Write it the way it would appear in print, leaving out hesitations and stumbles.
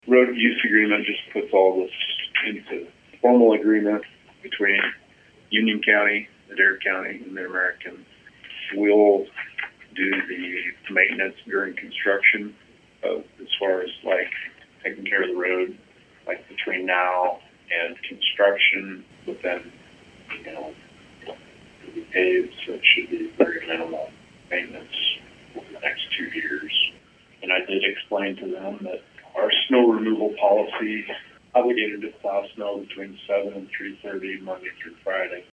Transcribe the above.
road use agreement just puts all this into formal agreement between Union County, Adair County, and Mid-American. We'll do the maintenance during construction, as far as like taking care of the road, like between now and construction, but then, it'll be paved, so it should be very minimal maintenance over the next 2 years. And I did explain to them that our snow removal policy obligated to plow snow between 7 and 3:30 Monday through Friday.